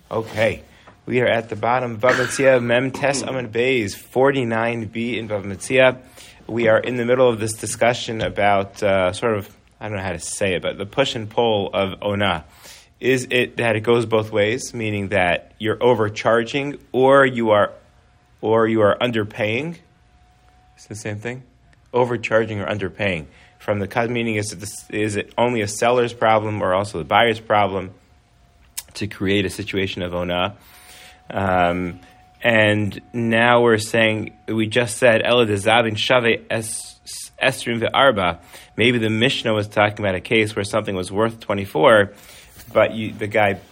Okay, we are at the bottom. Bava Metzia, Mem Tes Amud Beis, 49b in Bava Metzia. We are in the middle of this discussion about I don't know how to say it, but the push and pull of Ona. Is it that it goes both ways, meaning that you're overcharging or you are underpaying? It's the same thing? Overcharging or underpaying. From the cut, meaning is it only a seller's problem or also the buyer's problem to create a situation of Ona? And now we're saying, we just said, Ela de Zavin Shave Esrim Ve'arba. Maybe the Mishnah was talking about a case where something was worth 24, but the guy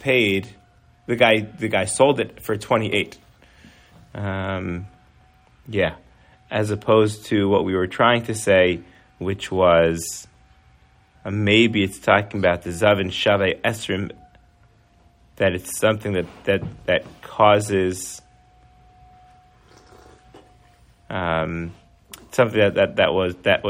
sold it for 28. As opposed to what we were trying to say, which was maybe it's talking about the Zavin Shave Esrim, that it's something that causes something that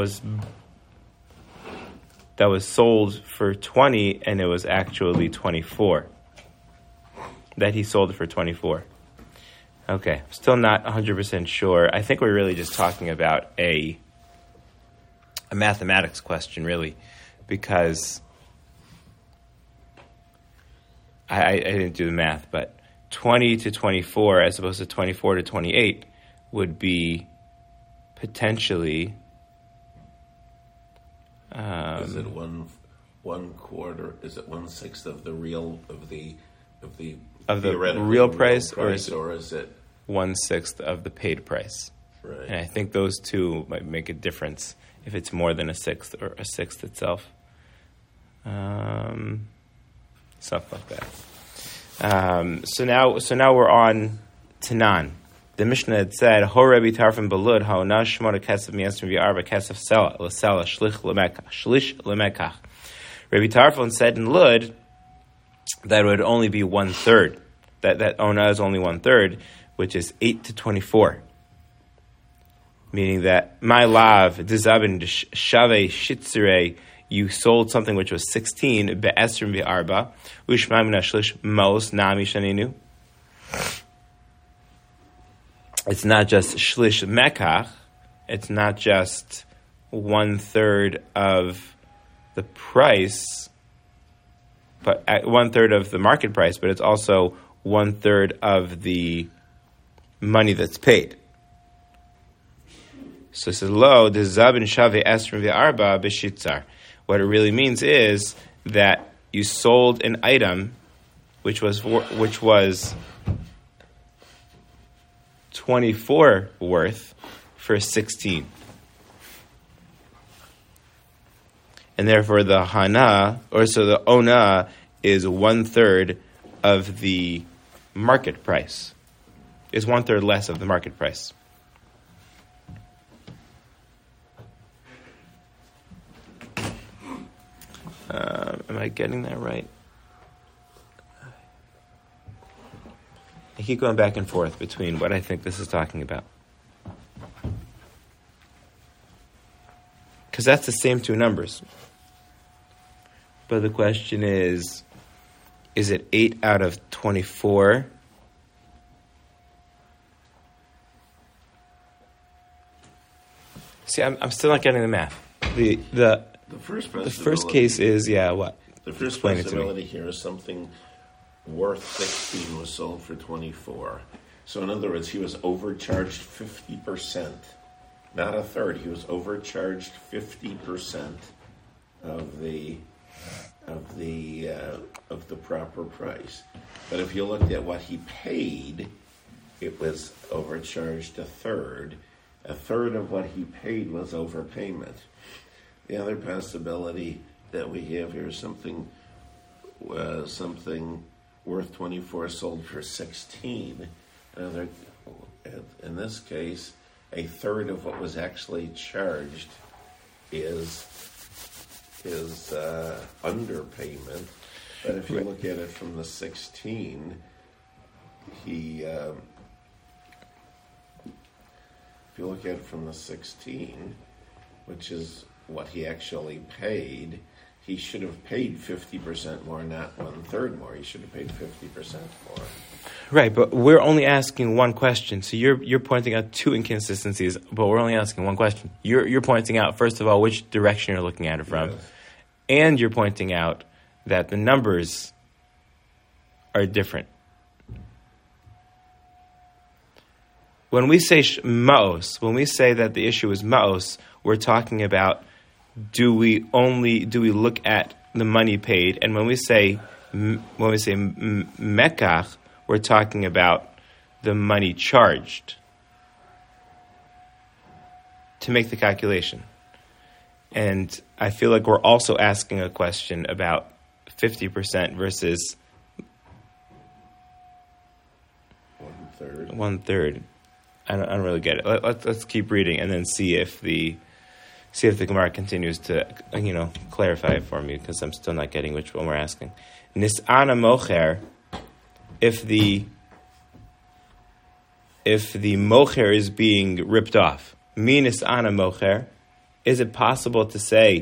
was sold for 20 and it was actually 24. That he sold it for 24. Okay, still not 100% sure. I think we're really just talking about a mathematics question, really, because I didn't do the math, but 20 to 24 as opposed to 24 to 28 would be potentially. Is it one quarter? Is it 1/6 of the real of the real price, or is it 1/6 of the paid price? Right. And I think those two might make a difference if it's more than a sixth or a sixth itself. Stuff like that. So now we're on Tanan. The Mishnah had said, "Ho Rebbe Tarfon Belud Haona Shmona Kesef Miesrim V'Arba Kesef Sela L'Sela Shlish Lemekach." Rebbe Tarfon said in Lud that it would only be 1/3. That Ona is only 1/3, which is 8 to 24. Meaning that my lav dizabin shave shitzire, you sold something which was 16 be'esrim v'arba u'shmam nashlish mos nami shaninu. It's not just shlish mekach. It's not just 1/3 of the price, but 1/3 of the market price. But it's also 1/3 of the money that's paid. So it says, "Lo the zabin shave esrim v'arba b'shitzar." What it really means is that you sold an item which was 24 worth for 16, and therefore the hana, or so the ona, is 1/3 of the market price. Is 1/3 less of the market price. Am I getting that right? I keep going back and forth between what I think this is talking about. Because that's the same two numbers. But the question is it 8 out of 24? See, I'm still not getting the math. The first case is, what? The first possibility here is something worth 16 was sold for 24. So in other words, he was overcharged 50%, not a third. He was overcharged 50% of the proper price. But if you looked at what he paid, it was overcharged a third. A third of what he paid was overpayment. The other possibility that we have here is something worth 24 sold for 16. In this case, a third of what was actually charged is underpayment. But if you look at it from the 16, which is what he actually paid, he should have paid 50% more, not 1/3 more. He should have paid 50% more. Right, but we're only asking one question. So you're pointing out two inconsistencies, but we're only asking one question. You're pointing out, first of all, which direction you're looking at it from, Yes. and you're pointing out that the numbers are different. When we say ma'os, when we say that the issue is ma'os, we're talking about do we look at the money paid, and when we say mekach, we're talking about the money charged to make the calculation. And I feel like we're also asking a question about 50% versus 1/3. 1/3. I don't really get it. Let's keep reading and then see if the Gemara continues to clarify it for me, because I'm still not getting which one we're asking. Nis'ana mocher. If the mocher is being ripped off, minis ana mocher, is it possible to say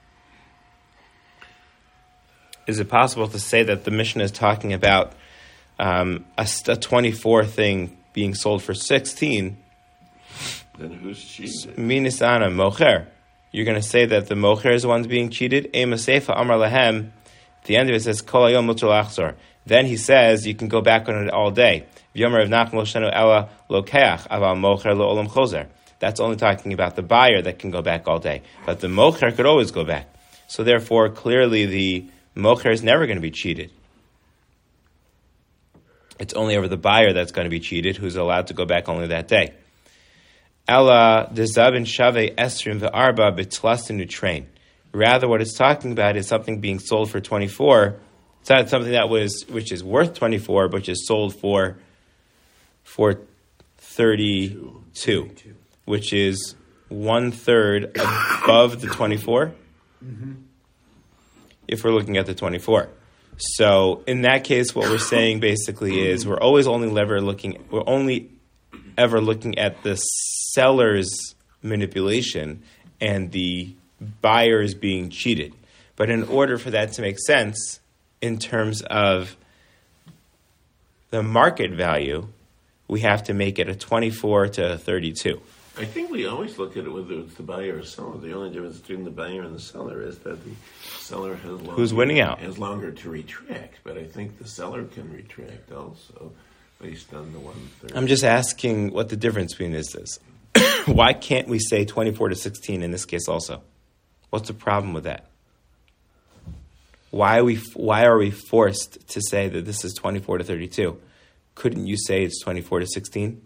that the Mishnah is talking about a 24 thing being sold for 16? Then who's cheated? Minis ana mocher. You're going to say that the mocher is the one being cheated? Ema seifa amar lahem. At the end of it says kol hayom mutar lachzor. Then he says you can go back on it all day. That's only talking about the buyer that can go back all day. But the mocher could always go back. So therefore, clearly the mocher is never going to be cheated. It's only over the buyer that's going to be cheated, who's allowed to go back only that day. Ella dezabin shave esrim ve'arba betlastin utrain. Rather, what it's talking about is something being sold for 24. It's not something which is worth 24, but is sold for 32, which is 1/3 above the 24. Mm-hmm. If we're looking at the 24, so in that case, what we're saying basically is we're only ever looking at the seller's manipulation and the buyer's being cheated. But in order for that to make sense, in terms of the market value, we have to make it a 24 to 32. I think we always look at it whether it's the buyer or seller. The only difference between the buyer and the seller is that the seller has longer, who's winning out has longer to retract. But I think the seller can retract also based on the 1/3. I'm just asking what the difference between this is. Why can't we say 24 to 16 in this case also? What's the problem with that? Why are we forced to say that this is 24 to 32? Couldn't you say it's 24 to 16?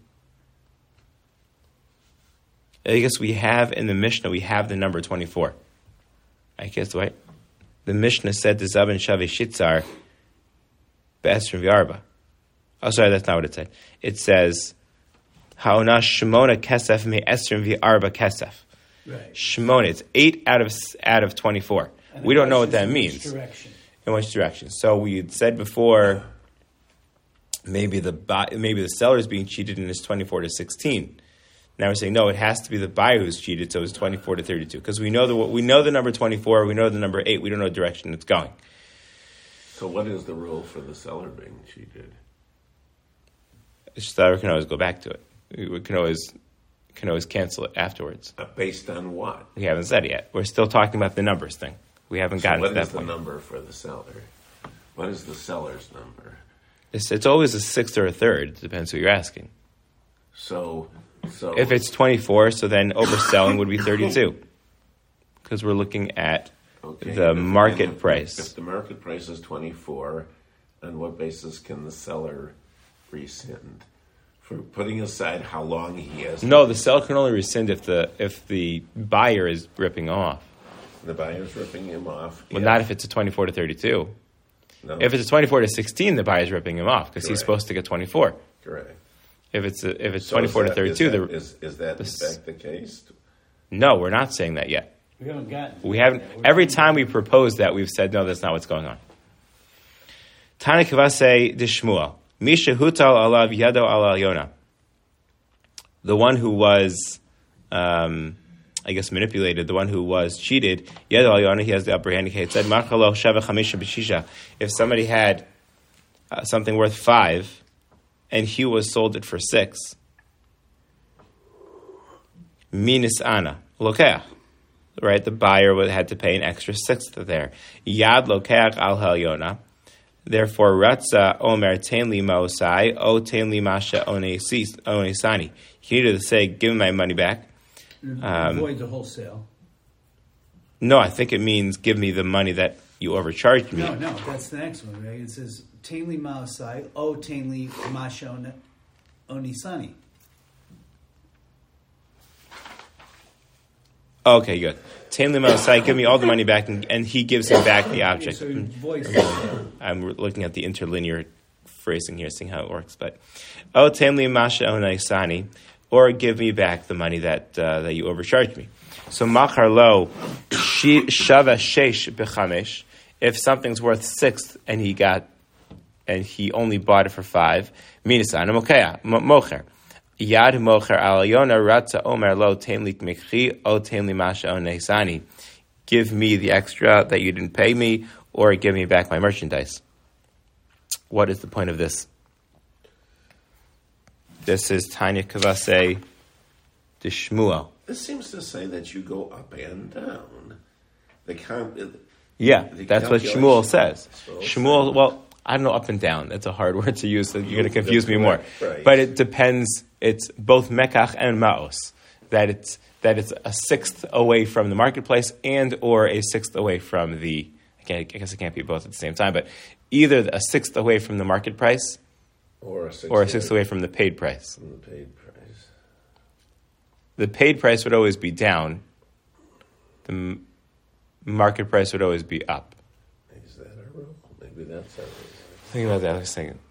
I guess we have in the Mishnah, we have the number 24. I guess, right? The Mishnah said to Zabin Shaveh Shitzar Be'esrim V'arba. Oh, sorry, that's not what it said. It says, Ha'ona Shemona Kesef Me'esrim V'arba Kesef. Right. Shemona, it's 8 out of 24. And We don't know what that in means. which direction? In which direction? So we had said before, maybe the seller is being cheated and it's 24 to 16. Now we're saying no, it has to be the buyer who's cheated, so it's 24 to 32 because we know the number 24, we know the number 8, we don't know the direction it's going. So what is the rule for the seller being cheated? The seller can always go back to it. We can always cancel it afterwards. Based on what? We haven't said it yet. We're still talking about the numbers thing. We haven't gotten to that point. What is the number for the seller? What is the seller's number? It's always a sixth or a third. It depends who you're asking. So if it's 24, so then overselling would be 32. Because we're looking at the market price. If the market price is 24, on what basis can the seller rescind? For putting aside how long he has. No, the seller can only rescind if the buyer is ripping off. The buyer's ripping him off. Well, not if it's a 24 to 32. No. If it's a 24 to 16, the buyer's ripping him off because he's supposed to get 24. Correct. If it's So 24 to 32, is that in fact the case? No, we're not saying that yet. We haven't gotten. We haven't. Every time we propose that, we've said no. That's not what's going on. Tana Kavase de Shmuel. Misha hutal alav yado ala Yona. The one who was I guess, manipulated, the one who was cheated, Yad al Yonah, he has the upper hand. He said, Marchalo Shava Chamisha B'Shisha. If somebody had something worth 5, and he was sold it for 6, Minis Ana, Lokeach. Right, the buyer had to pay an extra 1/6 there. Yad Lokeach al Yonah. Therefore, Ratza Omer Tainli Maosai, O Tainli Masha Onesani. He needed to say, give me my money back. Avoid the wholesale. No, I think it means give me the money that you overcharged me. No, that's the next one, right? It says, Tainli Maosai, O Tainli Masha Onesani. Okay, good. Tainli Maosai, give me all the money back, and he gives him back the object. So voice I'm looking at the interlinear phrasing here, seeing how it works. But O Tainli Masha Onesani, or give me back the money that you overcharged me. So Machar Lo Shava Sheish B'Chamesh. If something's worth 6 and he only bought it for 5, Minasan Mocher. Yad Mocher Al Yonah Ratza Omer Lo Tainli Mikchi O Tainli Masha Onesani. Give me the extra that you didn't pay me, or give me back my merchandise. What is the point of this? This is Tanya Kavase de Shmuel. This seems to say that you go up and down. That's what Shmuel says. Shmuel, well, I don't know up and down. That's a hard word to use, so you're going to confuse me more. Right. But it depends. It's both mekach and maos. That it's a 1/6 away from the marketplace and or a 1/6 away from the. I guess it can't be both at the same time, but either a 1/6 away from the market price or a 6 away from the paid price. From the paid price. The paid price would always be down. The market price would always be up. Is that a rule? Maybe that's a rule. Think about that. I was thinking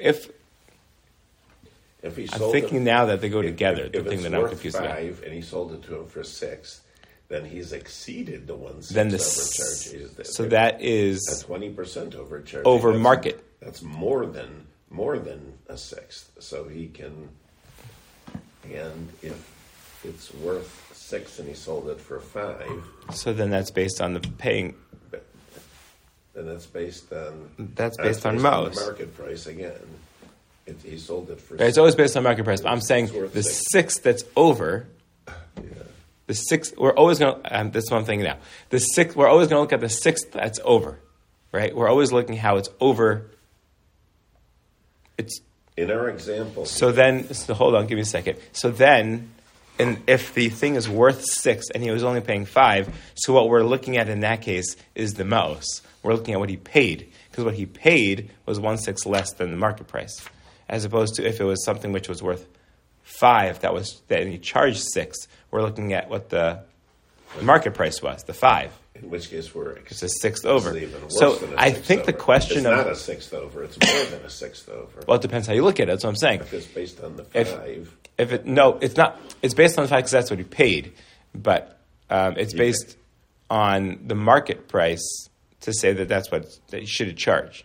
if he I'm sold thinking now that they go together. If the thing it's that I'm worth confused 5 about. and he sold it to him for 6, then he's exceeded the 1/6 Then overcharge. So that is a 20% overcharge over market. That's more than a 1/6. So he can, and if it's worth 6 and he sold it for 5, so then that's based on the paying. then that's based on on the most market price again. He sold it for. It's always based on market price. But I'm saying worth the 6. 6 that's over. Yeah. The 6 we're always going. This is one thing now. The 6 we're always going to look at the 6 that's over, right? We're always looking how it's over. It's in our example. So hold on, give me a second. So then, and if the thing is worth 6 and he was only paying 5, so what we're looking at in that case is the mouse. We're looking at what he paid, because what he paid was 1/6 less than the market price, as opposed to if it was something which was worth 5 that he charged 6. We're looking at what the market price was, the 5. In which case it's a 1/6 over. So I think the question it's of not a 1/6 over; it's more than a 1/6 over. Well, it depends how you look at it. That's what I'm saying. If it's based on the 5. It's not. It's based on the 5 because that's what he paid, but it's based on the market price to say that that you should have charged.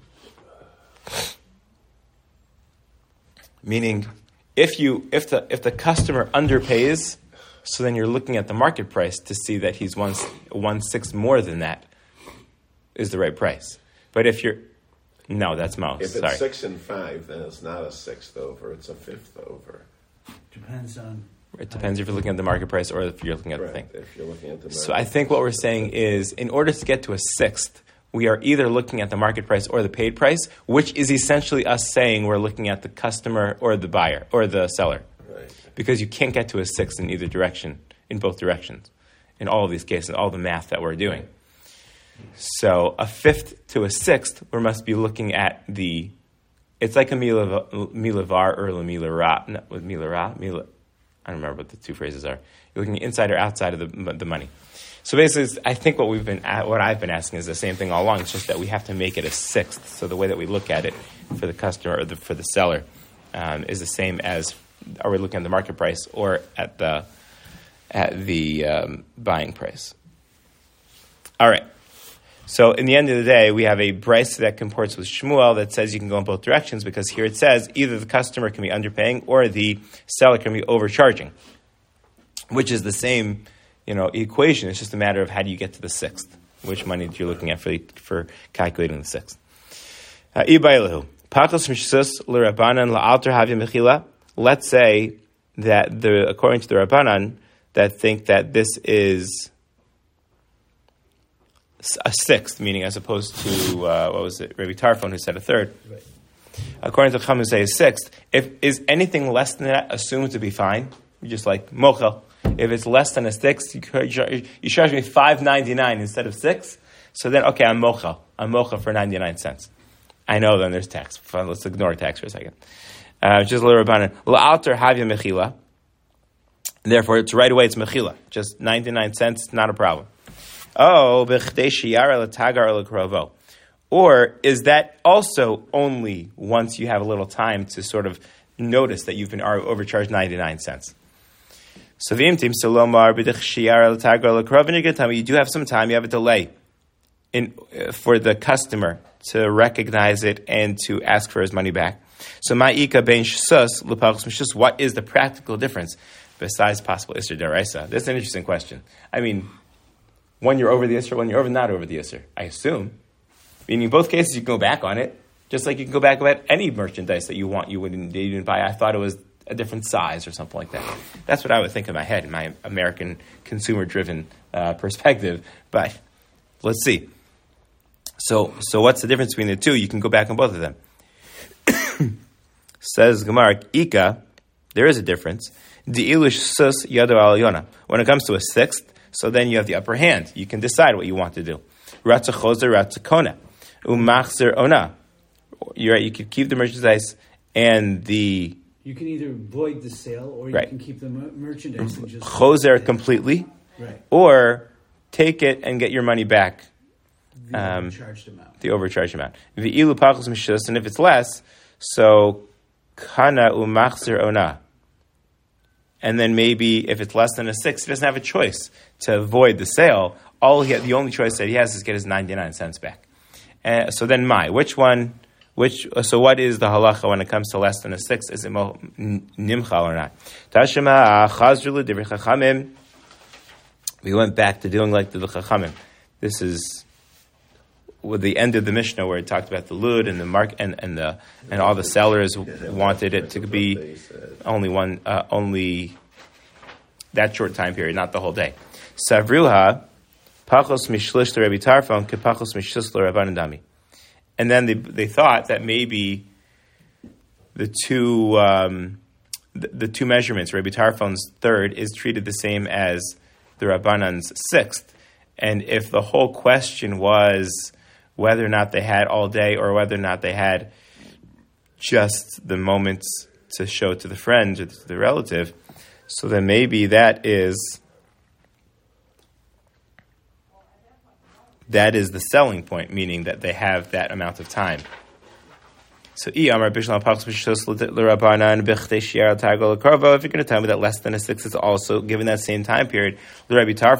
Meaning, if the customer underpays, so then you're looking at the market price to see that he's 1/6 more than that is the right price. But if you're no, that's mouse. If it's Sorry. 6 and 5, then it's not a 1/6 over; it's a 1/5 over. Depends on. It depends if you're looking at the market price or if you're looking at the thing. If you're looking at the market. So I think what we're saying is, in order to get to a 1/6, we are either looking at the market price or the paid price, which is essentially us saying we're looking at the customer or the buyer or the seller. Right. Because you can't get to a 6 in either direction, in both directions, in all of these cases, all the math that we're doing. So a 5th to a 6th, we must be looking at it's like a milavar or a milara. No, with milara, I don't remember what the two phrases are. You're looking inside or outside of the money. So basically, I think what I've been asking is the same thing all along. It's just that we have to make it a 6th. So the way that we look at it for the customer or for the seller is the same as are we looking at the market price or at the buying price. All right. So in the end of the day, we have a brisa that comports with Shmuel that says you can go in both directions, because here it says either the customer can be underpaying or the seller can be overcharging. which is the same, equation. It's just a matter of how do you get to the sixth, which money you're looking at for calculating the sixth. Let's say that according to the Rabbanan, that think that this is a sixth, meaning as opposed to, Rabbi Tarfon who said a third. Right. According to Chacham who say a sixth, if is anything less than that assumed to be fine, just like mochel. If it's less than a sixth, you charge me $5.99 instead of $6. So then, okay, I'm mochel. I'm mochel for 99 cents. I know then there's tax. Fine, let's ignore tax for a second. Just a little Rabbanan. La'alter havya mechila. Therefore, it's right away, it's mechila. Just 99 cents, not a problem. Oh, b'chdei sheyara l'tagar l'krovo. Or is that also only once you have a little time to sort of notice that you've been overcharged 99 cents? So the imtim salomar b'dich sheyara l'tagar l'krovo, and you're going to tell me you do have some time, you have a delay for the customer to recognize it and to ask for his money back. So ma'ika ben shsus l'pachos mishus, what is the practical difference besides possible Isser Daraisa? That's an interesting question. I mean, when you're over the Isser, when you're not over the Isser, I assume. Meaning in both cases you can go back on it, just like you can go back about any merchandise that you didn't buy. I thought it was a different size or something like that. That's what I would think in my head, in my American consumer-driven perspective. But let's see. So what's the difference between the two? You can go back on both of them. Says Gemara, Ika, there is a difference. Di'ilush sus yado al yona. When it comes to a sixth, so then you have the upper hand. You can decide what you want to do. Ratza chozer, ratza kona. Umachzer ona. You're right, you can keep the merchandise and the... You can either void the sale or you can keep the merchandise and just... Chozer completely. Right. Or take it and get your money back. The overcharged amount. The overcharged amount. V'ilu pachos mishus, and if it's less, so kana umachzer ona. And then maybe if it's less than a six, he doesn't have a choice to avoid the sale. The only choice that he has is get his 99 cents back. So then so what is the halacha when it comes to less than a six? Is it nimchal or not? Tashema chazru l'divrei chachamim. We went back to doing like the chachamim. This is with the end of the Mishnah where it talked about the lud and the mark and all the sellers wanted it to be only that short time period, not the whole day. Savruha pachos mishlish Rabbi Tarfon ke pachos mishlish Rabbanan dami. And then they thought that maybe the two measurements, Rabbi Tarfon's third, is treated the same as the Rabbanan's sixth. And if the whole question was whether or not they had all day or whether or not they had just the moments to show to the friend or to the relative, so then maybe that is the selling point, meaning that they have that amount of time. So, if you're going to tell me that less than a six is also given that same time period, and according to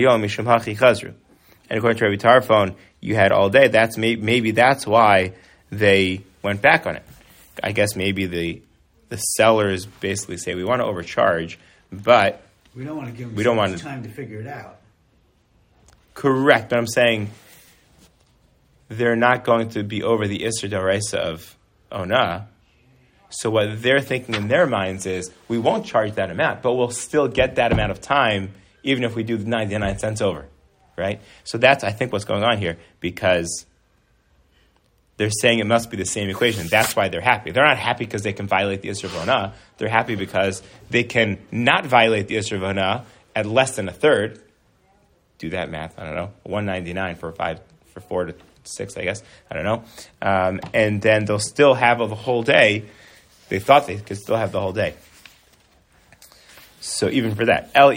Rabbi Tarfon, you had all day. That's maybe that's why they went back on it. I guess maybe the sellers basically say we want to overcharge, but we don't want to give them time to figure it out. Correct, but I'm saying they're not going to be over the Isser D'Oraisa of Ona. So what they're thinking in their minds is, we won't charge that amount, but we'll still get that amount of time, even if we do the 99 cents over, right? So that's, I think, what's going on here, because they're saying it must be the same equation. That's why they're happy. They're not happy because they can violate the Isser of Ona. They're happy because they can not violate the Isser of Ona at less than a third. Do that math, I don't know, $1.99 for 4 to 6, I guess, I don't know. And then they'll still have the whole day. They thought they could still have the whole day. So even for that, but if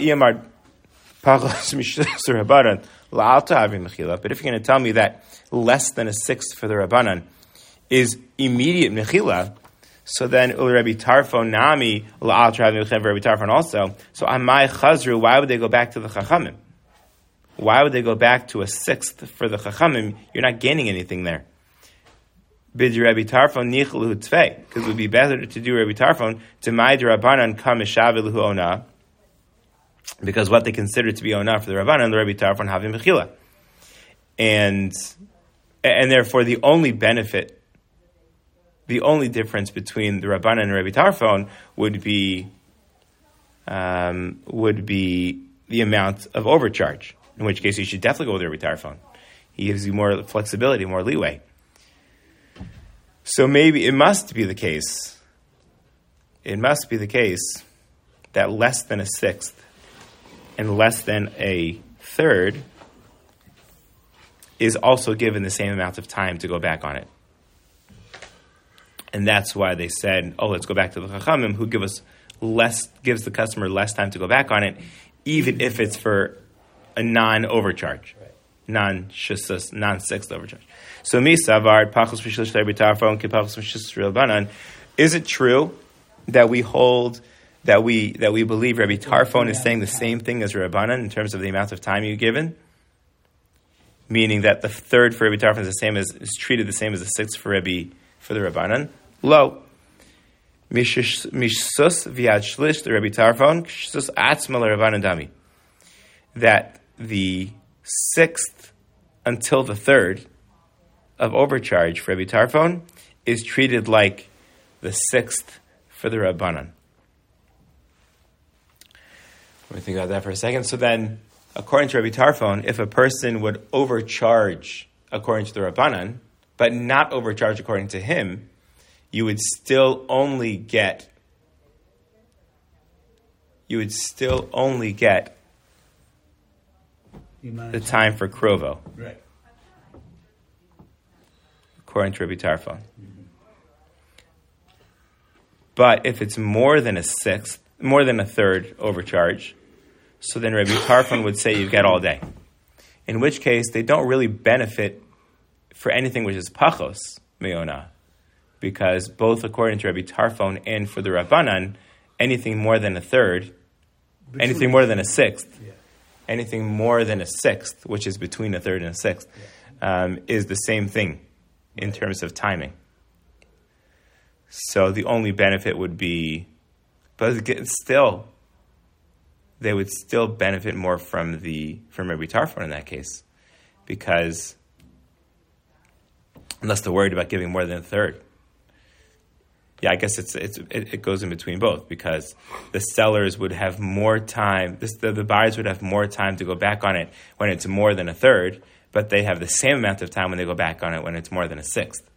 you're going to tell me that less than a sixth for the Rabbanan is immediate mechila, so then Rabbi Tarfon nami Rabbi Tarfon also. So amai chazru, why would they go back to the Chachamim? Why would they go back to a sixth for the Chachamim? You're not gaining anything there. Bid Rabbi Tarfon nichlu tzvei, because it would be better to do Rabbi Tarfon to my Rabbanan kam eshav lahu ona. Because what they consider to be onah for the Rabbanan, the Rebbe Tarfon having mechila. And therefore the only benefit, the only difference between the Rabbanan and Rebbe Tarfon would be the amount of overcharge, in which case you should definitely go with Rebbe Tarfon. He gives you more flexibility, more leeway. So maybe it must be the case that less than a sixth and less than a third is also given the same amount of time to go back on it. And that's why they said, let's go back to the Chachamim, who gives the customer less time to go back on it, even if it's for a non-overcharge, non-sixth overcharge. So mi savar pachos v'shlish Rebbe Tarfon k'pachos v'shlish Rabbanan. Is it true that we hold that we believe Rebbe Tarfon is saying the same thing as Rabbanan in terms of the amount of time you've given? Meaning that the third for Rebbe Tarfon is treated the same as the sixth for the Rabbanan? Lo. Mishsus v'yad shlish the Rebbe Tarfon k'shus atzma l'Rabbanan dami. That the sixth until the third of overcharge for Rebbe Tarfon is treated like the sixth for the Rabbanan. Let me think about that for a second. So then, according to Rebbe Tarfon, if a person would overcharge according to the Rabbanan, but not overcharge according to him, you would still only get the time for Krovo. Right. According to Rebbe Tarfon. But if it's more than a sixth, more than a third overcharge, so then Rebbe Tarfon would say you get all day. In which case, they don't really benefit for anything which is pachos me'ona, because both according to Rebbe Tarfon and for the Rabbanan, anything more than a third, anything more than a sixth, anything more than a sixth, which is between a third and a sixth, is the same thing in terms of timing. So the only benefit would be, but still, they would still benefit more from Rebbe Tarfon in that case, because unless they're worried about giving more than a third. Yeah, I guess it goes in between both, because the sellers would have more time, the buyers would have more time to go back on it when it's more than a third, but they have the same amount of time when they go back on it when it's more than a sixth.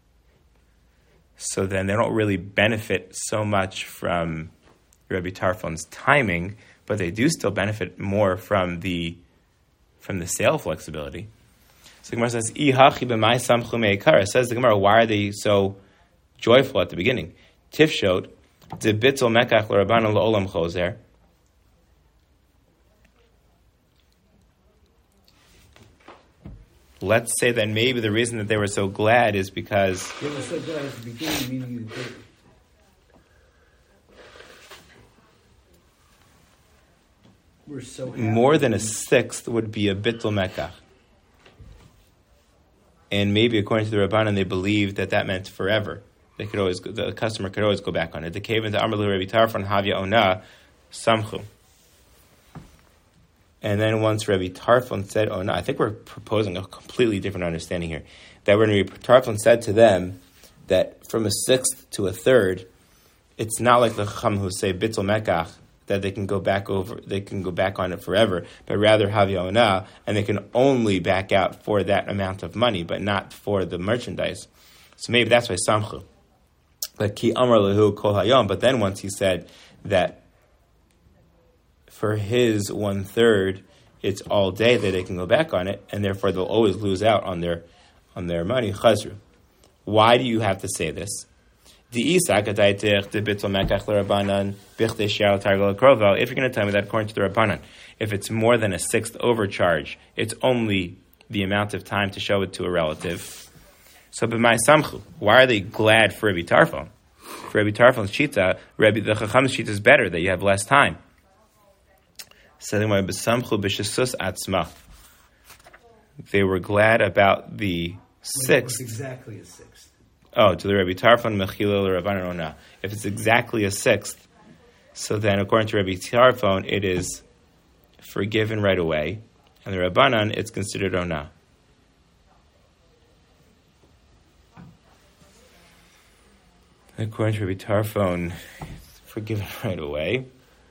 So then they don't really benefit so much from Rebbe Tarfon's timing, but they do still benefit more from the sale flexibility. So the Gemara says, says the Gemara, why are they so joyful at the beginning? Tifshot, de bitzel mekach l'Rabbanan l'olam chozer. Let's say that maybe the reason that they were so glad is because they were so glad at the beginning, meaning that we're so happy. More than a sixth would be a bittul mekach. And maybe according to the Rabbanan, they believed that meant forever. The customer could always go back on it. The cave into Amar Rebbe Tarfon Havya Ona Samchu. And then once Rebbe Tarfon said Ona, I think we're proposing a completely different understanding here. That when Rebbe Tarfon said to them that from a sixth to a third, it's not like the Chacham who say Bittul Mekach, that they can go back on it forever, but rather Havya Ona, and they can only back out for that amount of money, but not for the merchandise. So maybe that's why Samchu. But Ki Amar Lehu Kol Hayom. But then once he said that for his 1/3, it's all day that they can go back on it, and therefore they'll always lose out on their money. Chazru. Why do you have to say this? If you're going to tell me that according to the Rabbanan, if it's more than a sixth overcharge, it's only the amount of time to show it to a relative. So, b'may samchu, why are they glad for Rebbe Tarfon? For Rebbe Tarfon's shita, the Chacham's shita is better, that you have less time. So, they were glad about the sixth. It's exactly a sixth. Oh, to the Rebbe Tarfon, Mechila, Rabbanan Ona. If it's exactly a sixth, so then according to Rebbe Tarfon, it is forgiven right away, and the Rabbanan, it's considered Ona. According to Rabbi Tarfon, it's forgiven right away.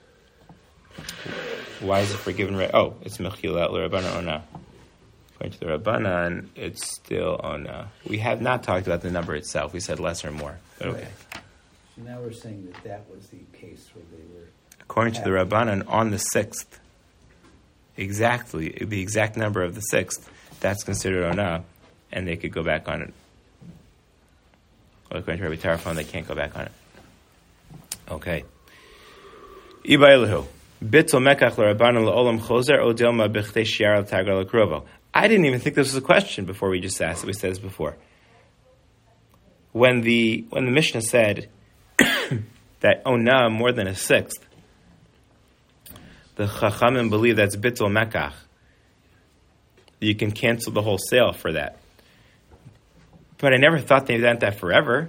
Why is it forgiven right? Oh, it's Mechila l'Rabbanan Ona. According to the Rabbanan, it's still Ona. We have not talked about the number itself. We said less or more. But okay. So now we're saying that was the case where they were. According to the Rabbanan, on the 6th, exactly, the exact number of the 6th, that's considered Ona, and they could go back on it. Well, according to Rabbi Tarfon, they can't go back on it. Okay. Ibailahu. Bittul mekach l'Rabbanan l'olam chozer o dilma b'chtei shiar al tagar l'krovo. I didn't even think this was a question before we just asked it. We said this before. When the Mishnah said that Ona more than a 6th, the Chachamim believe that's bittul mekach. You can cancel the whole sale for that. But I never thought they meant that forever.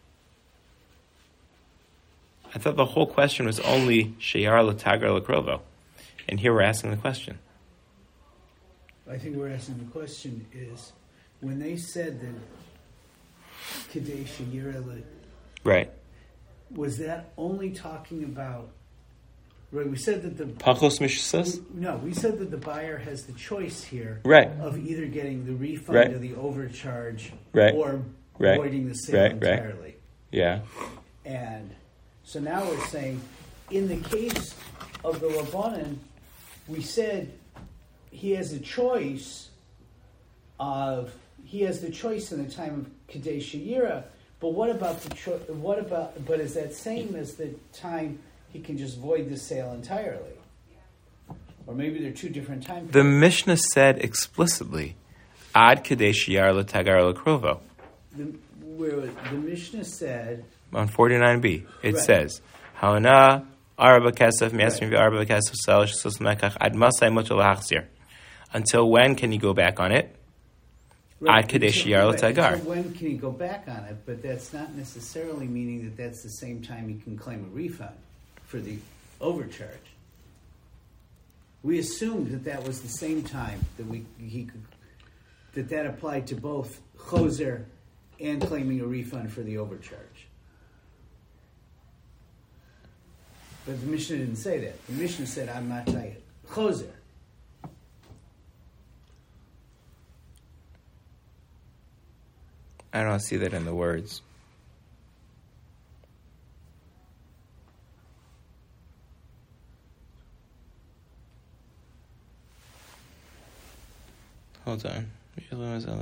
I thought the whole question was only Sheyar L'Tagar L'Krovo. And here we're asking the question. I think we're asking the question is, when they said that Kedei Sheyira, right, was that only talking about, right, we said that the... Pachos Mishsas? No, we said that the buyer has the choice here right. of either getting the refund right. of the overcharge right. or right. voiding the sale entirely. Right. Yeah. And so now we're saying, in the case of the Rabbanan, we said he has a choice in the time of Kedei Sheyira, but what about but is that same as the time he can just void the sale entirely? Or maybe they're two different time periods. The Mishnah said explicitly, Ad Kedei Sheyar L'Tagar L'Krovo. The Mishnah said on 49b, it says, Haona Arba Kesef Miasrim Arba Kesef Sel Shesus Mekach Ad Masai Mutal Hachzir. Until when can you go back on it? Ad Kedei Sheyar L'Tagar. Until when can he go back on it? But that's not necessarily meaning that that's the same time he can claim a refund for the overcharge. We assumed that was the same time that that applied to both Choser and claiming a refund for the overcharge. But the Mishnah didn't say that. The Mishnah said, I'm not tired. Choser. I don't see that in the words. Hold on. I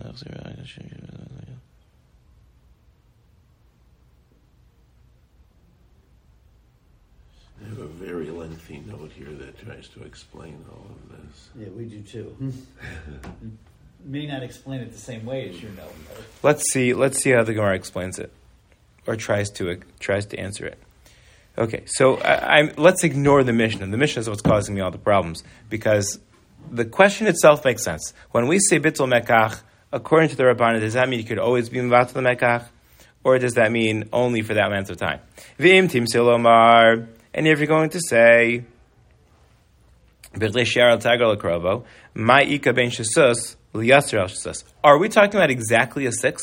have a very lengthy note here that tries to explain all of this. Yeah, we do too. May not explain it the same way as your note. Let's see how the Gemara explains it, or tries to answer it. Okay, so let's ignore the Mishnah. The Mishnah is what's causing me all the problems, because the question itself makes sense. When we say bittul mekach, according to the Rabbanan, does that mean you could always be mevatel the mekach, or does that mean only for that amount of time? V'im timsil omar, and if you're going to say b'chlei she'ar al tagar l'krovo, my ika ben shesus l'yasser al shesus. Are we talking about exactly a 6th?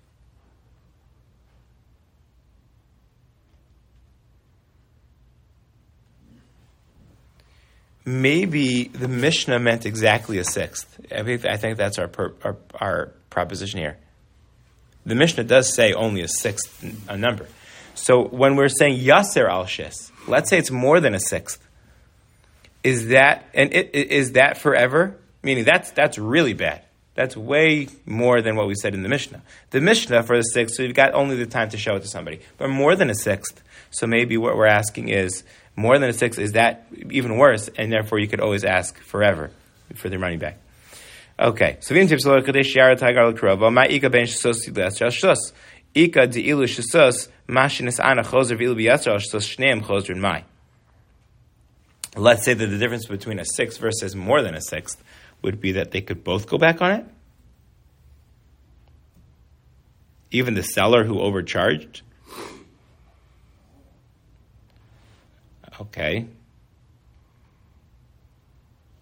Maybe the Mishnah meant exactly a 6th. I think that's our proposition here. The Mishnah does say only a 6th a number. So when we're saying Yaser al Shis, let's say it's more than a 6th. Is that forever? Meaning that's really bad. That's way more than what we said in the Mishnah. The Mishnah for the 6th, so you've got only the time to show it to somebody. But more than a 6th, so maybe what we're asking is, more than a 6th, is that even worse? And therefore you could always ask forever for their money back. Okay, so v'im tipsolo kadei shiara tagar l'krovo, ma ika ben shesos l'yasser shos, ika de'ilu shesos, mashinis ana choser v'ilu b'yasser shos, shneim choser in mai. Let's say that the difference between a 6th versus more than a 6th would be that they could both go back on it. Even the seller who overcharged. Okay.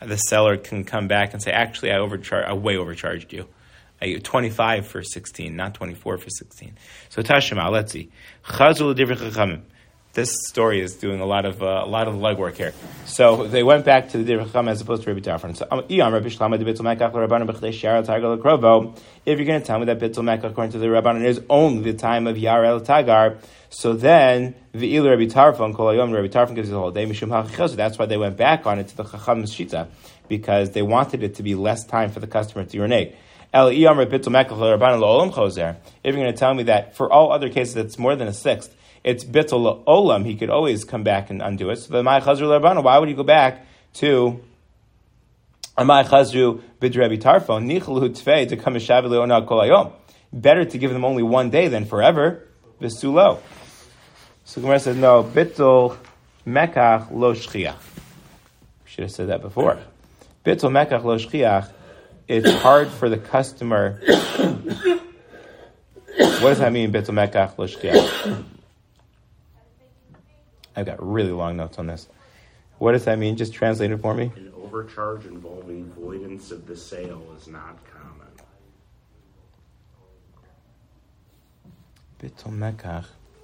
the seller can come back and say, actually, I way overcharged you. 25 for 16, not 24 for 16. So Tashima, let's see. Chazul divrei chachamim. This story is doing a lot of legwork here. So they went back to the divrei chachamim as opposed to Rabbi Tarfon. So if you're going to tell me that bittul mekach according to the Rabbanan is only the time of Yar el Tagar, so then the ilu Rabbi Tarfon kol hayom Rabbi Tarfon gives the whole day mishum hachichos. That's why they went back on it to the chacham's shita, because they wanted it to be less time for the customer to renege. If you're going to tell me that for all other cases it's more than a sixth, it's bittul olam, he could always come back and undo it. So the Amai Chazru L'Rabbanu, why would you go back to Amai Chazru Bid Rabbi Tarfon, Nichlu Tfei to come Mishavi Le'ona Kol Hayom? Better to give them only one day than forever. V'sulo. So Gemara says, no, bittul mekach lo shchiach. Should have said that before. Bittul mekach lo shchiach. It's hard for the customer. What does that mean, bittul mekach lo shchiach? I've got really long notes on this. What does that mean? Just translate it for me. An overcharge involving voidance of the sale is not common. Bittul mekach.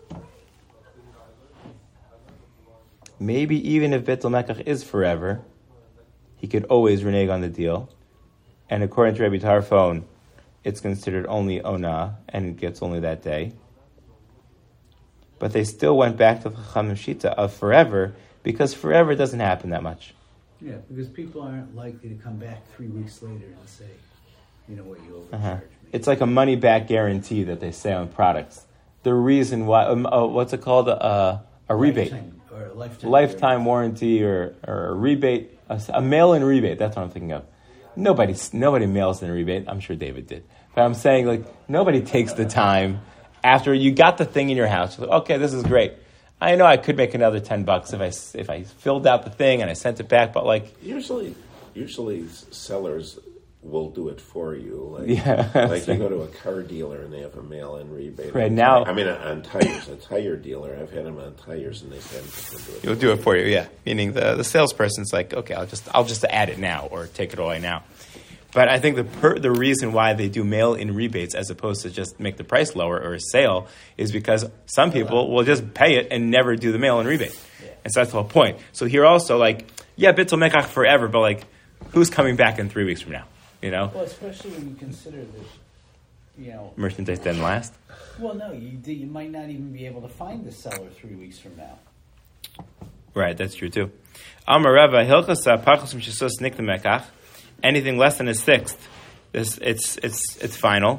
Maybe even if bittul mekach is forever, he could always renege on the deal. And according to Rabbi Tarfon, it's considered only ona, and it gets only that day. But they still went back to the Chachamim Shita of forever, because forever doesn't happen that much. Yeah, because people aren't likely to come back 3 weeks later and say, you know what, you overcharged me. It's like a money-back guarantee that they say on products. The reason why, what's it called? A rebate. Or a lifetime warranty or a rebate, a mail-in rebate. That's what I'm thinking of. Nobody mails in a rebate. I'm sure David did. But I'm saying, like, nobody takes the time after you got the thing in your house. Like, okay, this is great. I know I could make another $10 if I filled out the thing and I sent it back, but like... Usually sellers will do it for you. Like, yeah. Like you go to a car dealer and they have a mail-in rebate. Right now... I mean, on tires. A tire dealer, I've had them on tires and they said they'll do it. You'll do it for you, yeah. Meaning the salesperson's like, okay, I'll just add it now or take it away now. But I think the reason why they do mail-in rebates as opposed to just make the price lower or a sale is because some people will just pay it and never do the mail-in rebate. Yeah. And so that's the whole point. So here also, like, yeah, bittul mekach forever, but like, who's coming back in 3 weeks from now? You know? Well, especially when you consider that, you know... merchandise doesn't last? Well, no, you might not even be able to find the seller 3 weeks from now. Right, that's true too. Amar Rava, hilchasa pachos mishasos nikna mekach. Anything less than a sixth, it's final.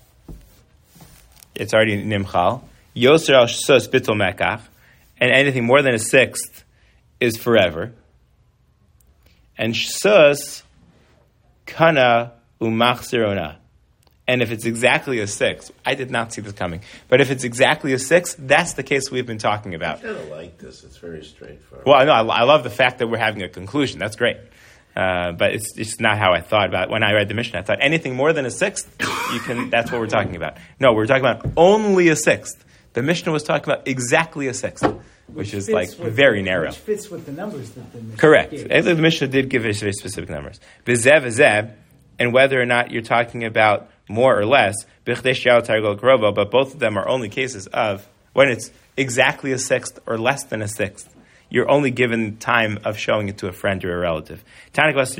It's already nimchal. Yoser al shos bittul mekach, and anything more than a sixth is forever. And shos kana umachzirona. And if it's exactly a sixth, I did not see this coming, but if it's exactly a sixth, that's the case we've been talking about. I kind of like this. It's very straightforward. Well, no, I love the fact that we're having a conclusion. That's great. But it's not how I thought about it. When I read the Mishnah, I thought anything more than a sixth, that's what we're talking about. No, we're talking about only a sixth. The Mishnah was talking about exactly a sixth, which is like very narrow. Which fits with the numbers that the Mishnah correct. gave. The Mishnah did give very specific numbers. V'zev, and whether or not you're talking about more or less, but both of them are only cases of when it's exactly a sixth or less than a sixth. You're only given time of showing it to a friend or a relative. I love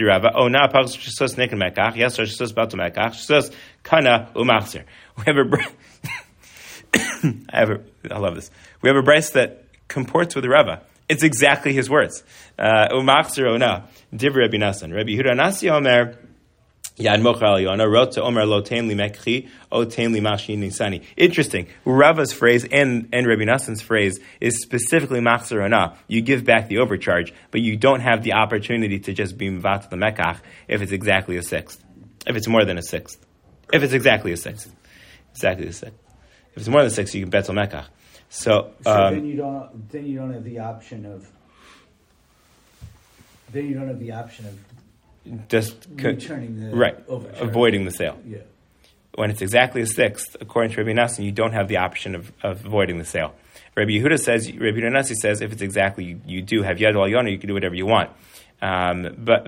this. We have a brace that comports with the Rava. It's exactly his words. Umachzer ona divrei Rabbi Nassan. Rabbi Yehuda Nasi Omer Yad Mocher Al Yona wrote to Omer Lo Tein Li Mekchi O Tein Li Mashi Nisani. Interesting. Rava's phrase and Rabbi Nassan's phrase is specifically Machzer Ona. You give back the overcharge, but you don't have the opportunity to just be Mvat the Mekach if it's exactly a sixth. If it's more than a sixth. If it's exactly a sixth. Exactly a sixth. If it's more than a sixth, you can bet Mekach. So then you don't have the option of. Then you don't have the option of just returning the overcharge. Avoiding the sale. Yeah. When it's exactly a sixth, according to Rabbi Nassi, you don't have the option of avoiding the sale. Rabbi Yehuda Nasi says, if it's exactly, you do have Yad al Yona, you can do whatever you want. But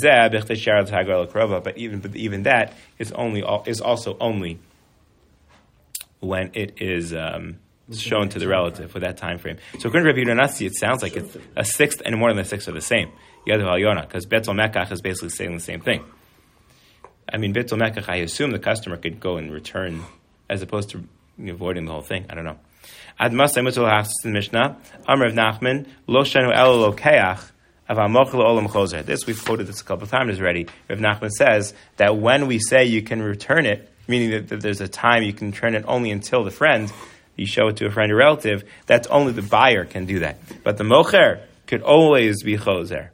even that is also only when it is shown to the relative with that time frame. So according to Rabbi Yehuda Nasi, it sounds like it's a sixth and more than a sixth are the same. Yadav al Yonah, because Betel Mekach is basically saying the same thing. I mean, Betel Mekach, I assume the customer could go and return as opposed to avoiding the whole thing. I don't know. Ad Masay Mutzal Hachs in Mishnah, Amr of Nachman, Lo Shanu El Lokeach. This, we've quoted this a couple of times already. Rav Nachman says that when we say you can return it, meaning that there's a time you can return it only until the friend, you show it to a friend or relative, that's only the buyer can do that. But the mocher could always be choser.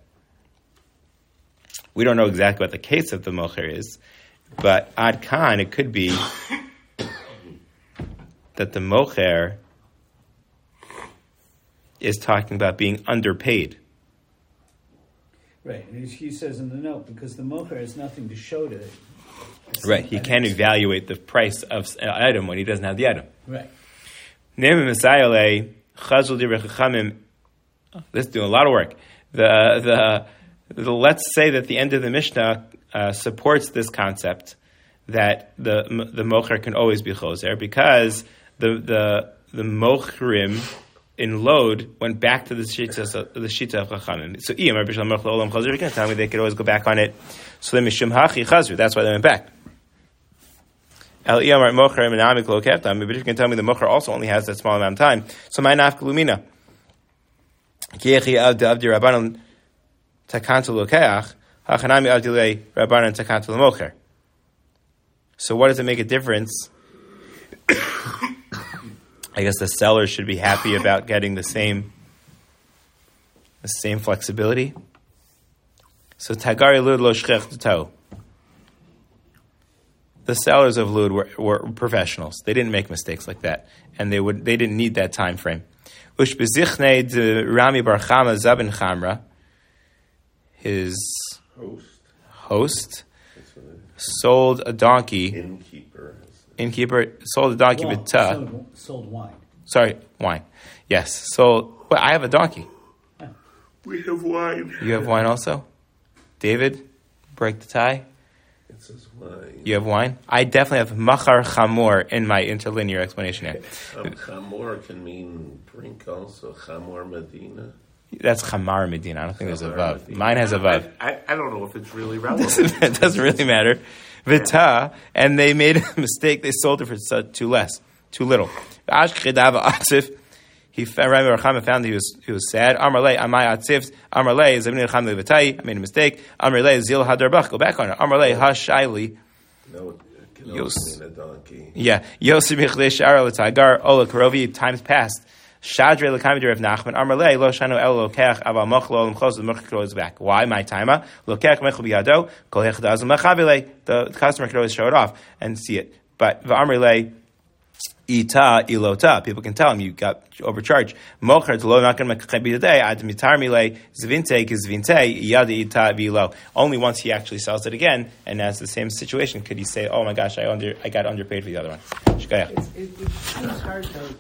We don't know exactly what the case of the mocher is, but ad kan, it could be that the mocher is talking about being underpaid. Right, and he says in the note, because the mocher has nothing to show to it. Right, he can't evaluate the price of an item when he doesn't have the item. Right. This is doing a lot of work. Let's say that the end of the Mishnah supports this concept that the mocher can always be choser, because the mochrim in Lod went back to the shita of Chachamim. So you're going to tell me they could always go back on it. So then mishum hachi chazru. That's why they went back. El iyamar mocher menamik lo keftam. But you can tell me the mocher also only has that small amount of time. So my nafka lumina. Kiechi avdi rabbanon takantu lokeach hachanami avdi le rabbanon takantu lomocher. So what does it make a difference? I guess the seller should be happy about getting the same flexibility. So Tagari Lud lo shchech to. The sellers of Lud were professionals. They didn't make mistakes like that, and they didn't need that time frame. Ush bezichne de Rami Bar Chama Zabin Chamra, his host sold a donkey. Innkeeper sold a donkey with sold wine. Sorry, wine. Yes. So, I have a donkey. We have wine. You have wine also? David, break the tie. It says wine. You have wine? I definitely have machar chamor in my interlinear explanation here. Chamor can mean drink also. Chamor Medina. That's chamar Medina. I don't think there's a vav. Mine has a vav. I don't know if it's really relevant. It doesn't really matter. Vita, and they made a mistake. They sold it for too little. He found he was sad. Amarle, amai atzif. Amarle, zavnei cham levitai. I made a mistake. Amarle, zil hadarbach. Go back on it. Amarle, hashayli. No, it can also mean a donkey. Yeah. Yosef bichlei shara l'tagar ola karovi. Times passed. Shadre l'kamid Rav Nachman. Amarle, lo shanu el lokech aval mochlo olam chos. The mochlo is back. Why? My timer. Lokech mechlo biyado. Kol hechadaz l'machavile. The customer could always show it off and see it. But v'amarle. Ita ilota. People can tell him you got overcharged. Mocher lo not going to make today. Ad mitar mile zvinte kizvinte yad ita vilo. Only once he actually sells it again, and that's the same situation. Could he say, "Oh my gosh, I got underpaid for the other one"? It's hard to